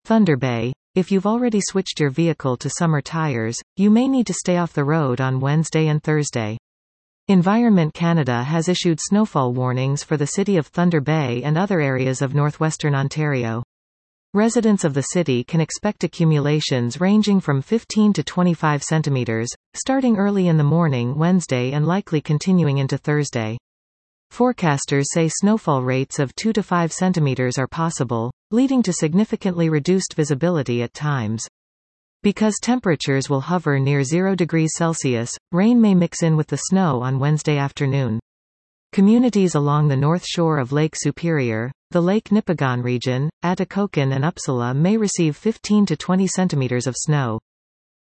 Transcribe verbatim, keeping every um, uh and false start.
Thunder Bay. If you've already switched your vehicle to summer tires, you may need to stay off the road on Wednesday and Thursday. Environment Canada has issued snowfall warnings for the city of Thunder Bay and other areas of northwestern Ontario. Residents of the city can expect accumulations ranging from fifteen to twenty-five centimeters, starting early in the morning Wednesday and likely continuing into Thursday. Forecasters say snowfall rates of two to five centimeters are possible, leading to significantly reduced visibility at times. Because temperatures will hover near zero degrees Celsius, rain may mix in with the snow on Wednesday afternoon. Communities along the north shore of Lake Superior, the Lake Nipigon region, Atikokan and Uppsala may receive fifteen to twenty centimeters of snow.